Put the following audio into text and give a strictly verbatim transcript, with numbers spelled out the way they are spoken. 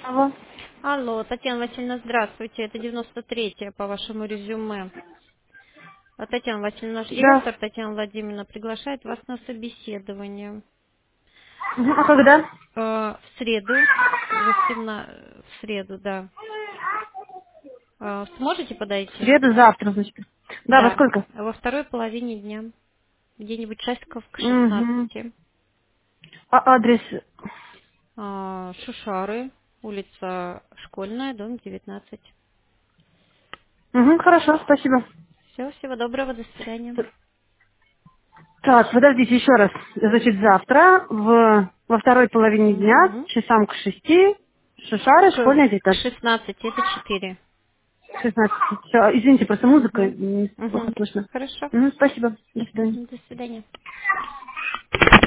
Алло. Алло, Татьяна Васильевна, здравствуйте. Это девяносто третье по вашему резюме. А, Татьяна Васильевна, наш Да. директор Татьяна Владимировна приглашает вас на собеседование. Мгм. А когда? Э, В среду, восемнадцатого, в среду, да. Э, Сможете В подойти? среду, завтра, значит. Да, во Да. сколько? Во второй половине дня. Где-нибудь часиков к Угу. шестнадцати. А адрес? А, Шушары, улица Школьная, дом девятнадцать. Угу, хорошо, спасибо. Все, всего доброго, до свидания. Так, подождите еще раз. Значит, завтра в, во второй половине дня, Мгм. часам к шести, Шишары, К, школьная к девятнадцать. шестнадцати, это четыре. шестнадцать. Все, извините, просто музыка, Угу. м, плохо Угу. слышно. Хорошо. Мгм, спасибо. До свидания. Мгм. До свидания.